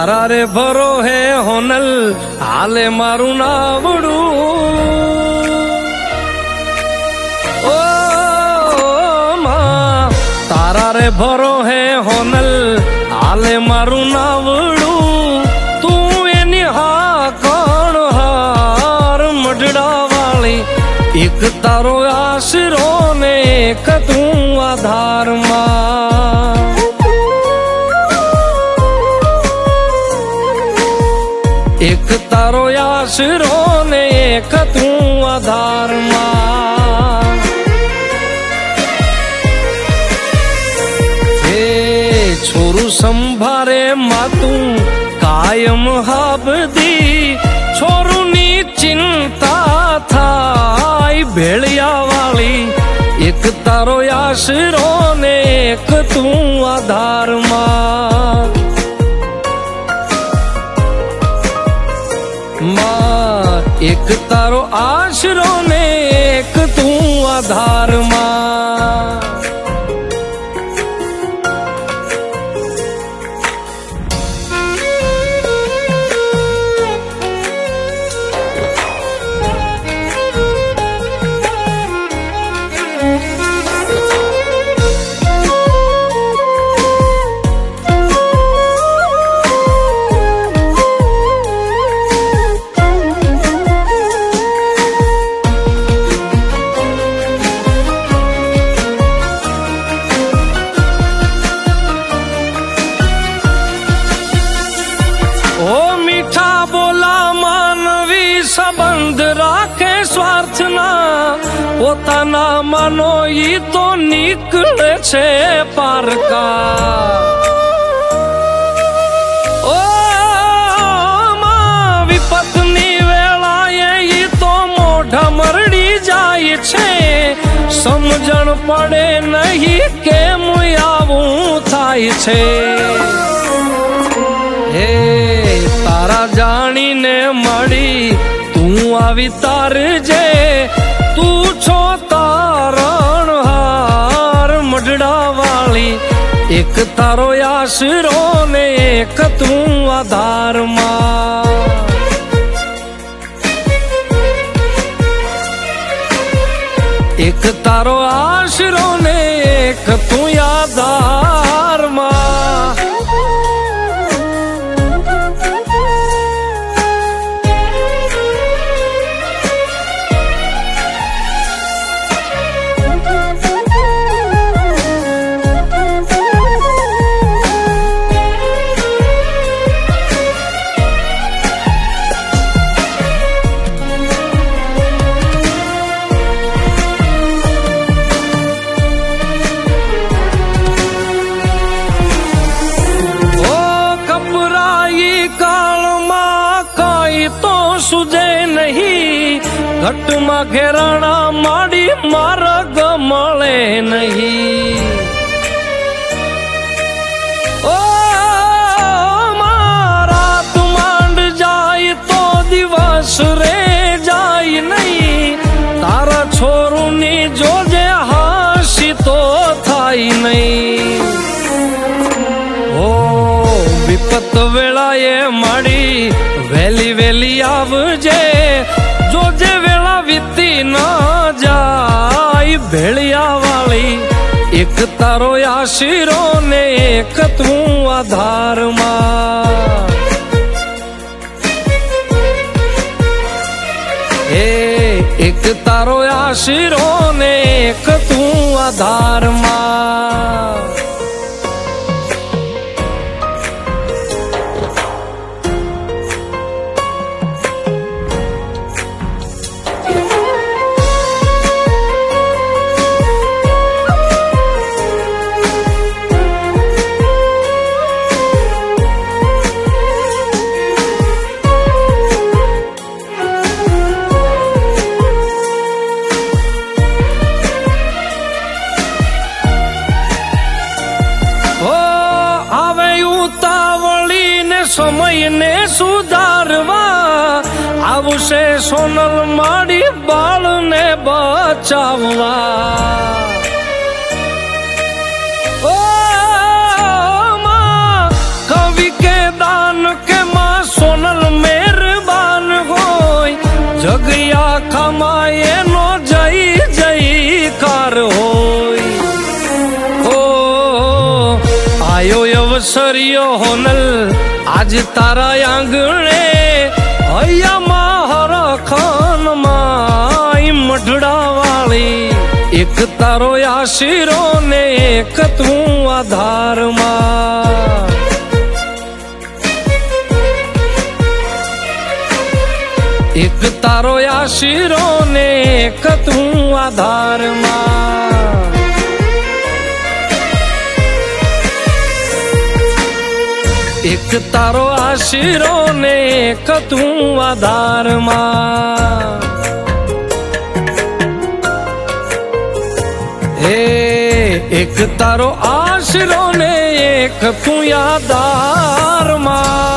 તારા રે ભરો હે હોનલ હાલે મારું નાવડું ઓ માં તારા રે ભરો હે હોનલ હાલે મારું નાવડું તું એની હા કોણ હાર મઢડા વાળી એક તારો આશરો ને એક તું આધારમાં એક તારો આશરો ને એક તું આધારમાં હે છોરું સંભારે માતું કાયમ હાબદી છોરુની ચિંતા થાય ભેળિયા વાળી એક તારો આશરો ને એક તું આધારમાં એક તારો આશરો ને એક તું આધારમાં સંબંધ રાખે સ્વાર્થના પોતાના માનો ઈ તો નીકળે છે પારકા ઓ માં વિપતની વેળાએ ઈ તો મોઢા મરડી જાય છે સમજણ પડે નહીં કેમ આવું થાય છે હે તારા જાણીને મળી તું આવી તારજે તું છો તારણ હાર મઢડા વાળી એક તારો આશરો ને એક તું આધારમાં એક તારો આશરો ને એક તું આધારમાં સુજે નહીં ઘટમાં ઘેરાણા માડી માર્ગ મળે નહીં ઓ રાત માંડ જાય તો દિવસ રે જાય નહીં તારા છોરુની જોજે હાસી તો થાય નહીં ઓ વિપત વેળાએ માડી વેલી વેલી આવજે જોજે વેળા વીતી ન જાય ભેળિયા વાળી એક તારો આશરો ને એક તું આધારમાં હે એક તારો આશરો ને એક તું આધારમાં સમયને સુધારવા આવશે સોનલ માડી બાળને બચાવવા ઓ માં કવિ કે દાન કર્યો હોનલ આજ તારા આંગણે હૈયામાં હરખાન માં મઢડા વાળી એક તારો આશીરો ને એક તું આધારમાં એક તારો આશીરો ને એક તું આધારમાં એક તારો આશીરો ને એક તું આધારમાં હે એક તારો આશીરો ને એક તું આધારમાં